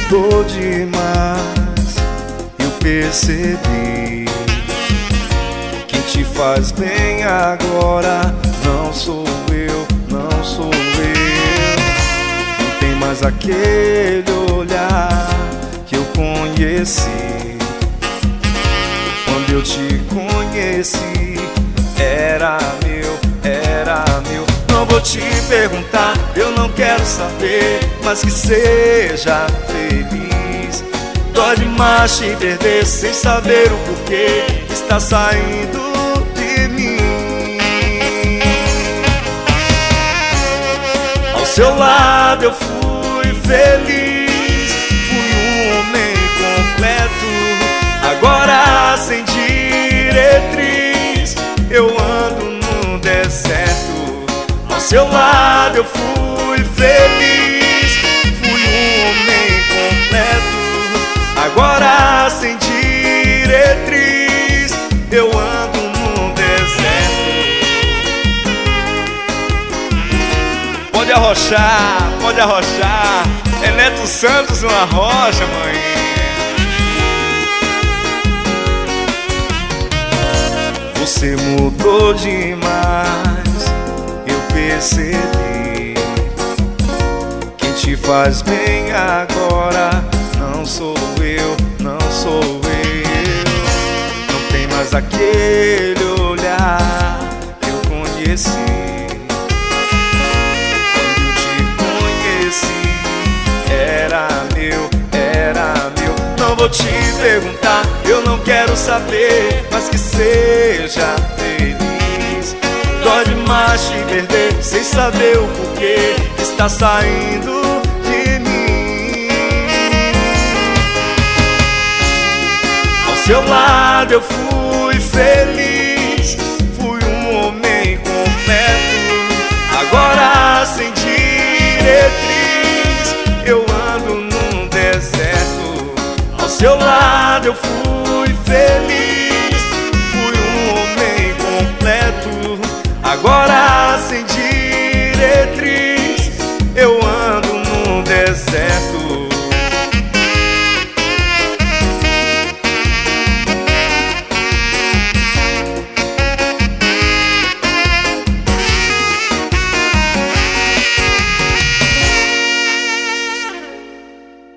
mudou demais. Eu percebi. Quem te faz bem agora não sou eu, não sou eu. Não tem mais aquele olhar que eu conheci. Quando eu te conheci, era meu, era meu. Não vou te perguntar, eu não quero saber, mas que seja feliz. Dói demais te perder sem saber o porquê que está saindo de mim. Ao seu lado eu fui feliz, fui um homem completo. Agora sem diretriz eu ando no deserto. Ao seu lado eu fui feliz, fui um homem completo. Agora sem diretriz eu ando no deserto. Pode arrochar, pode arrochar. É Neto Santos uma rocha, mãe. Você mudou demais, eu percebi. Quem te faz bem agora não sou eu, não sou eu. Não tem mais aquele olhar que eu conheci. Quando eu te conheci, era meu, era meu. Não vou te perguntar, eu não quero saber, mas que seja feliz. Dói demais te perder sem saber o porquê que está saindo de mim. Ao seu lado eu fui feliz, fui um homem completo. Agora sem diretriz eu ando num deserto. Ao seu lado eu fui feliz, fui um homem completo. Agora sem diretriz eu ando no deserto.